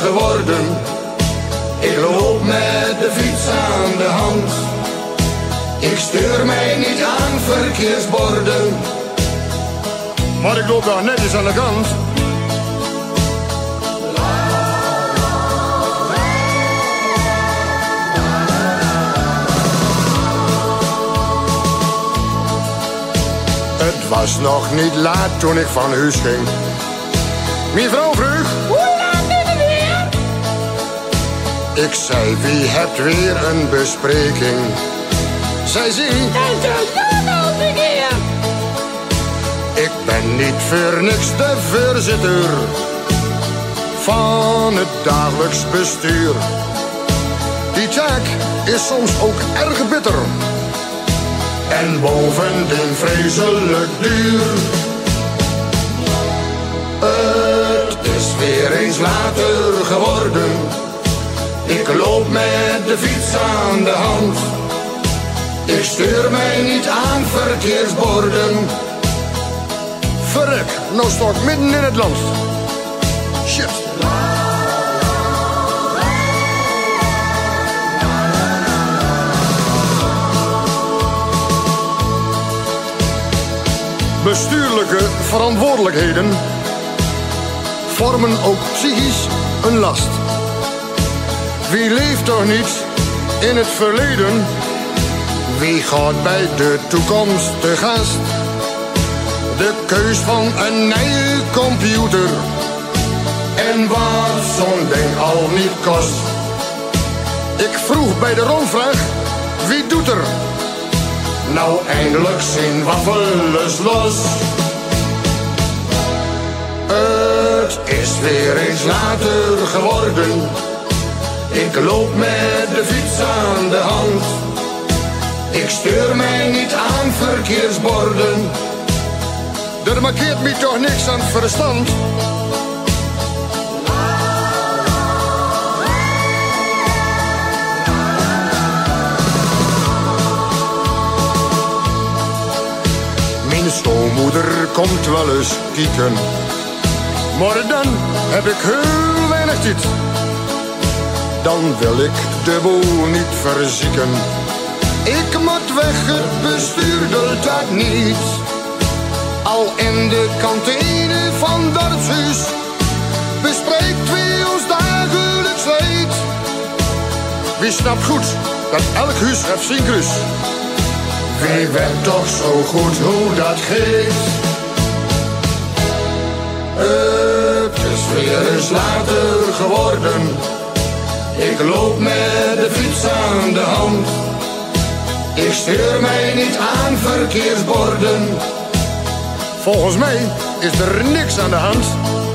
geworden. Ik loop met de fiets aan de hand. Ik stuur mij niet aan verkeersborden. Maar ik loop daar netjes aan de kant. Het was nog niet laat toen ik van huis ging. Mijn vrouw vroeg: hoe laat is het weer? Ik zei: wie hebt weer een bespreking? Zij zei: en de zoon keer. Ik ben niet voor niks de voorzitter van het dagelijks bestuur. Die taak is soms ook erg bitter. En bovendien vreselijk duur. Het is weer eens later geworden. Ik loop met de fiets aan de hand. Ik stuur mij niet aan verkeersborden. Verrek, nou sta ik midden in het land. Shit. Bestuurlijke verantwoordelijkheden vormen ook psychisch een last. Wie leeft toch niet in het verleden? Wie gaat bij de toekomst te gast? De keus van een nieuwe computer en wat zo'n ding al niet kost. Ik vroeg bij de rondvraag: wie doet er? Nou, eindelijk zijn waffeles los. Het is weer eens later geworden. Ik loop met de fiets aan de hand. Ik stuur mij niet aan verkeersborden. Er markeert me toch niks aan verstand. Mijn schoonmoeder komt wel eens kieken, maar dan heb ik heel weinig tijd. Dan wil ik de boel niet verzieken. Ik moet weg, het bestuur doet dat niet. Al in de kantine van dorpshuis bespreekt wie ons dagelijks leed. Wie snapt goed dat elk huis heeft zijn kruis? Wie weet toch zo goed hoe dat geeft? Het is weer eens later geworden. Ik loop met de fiets aan de hand. Ik stuur mij niet aan verkeersborden. Volgens mij is er niks aan de hand.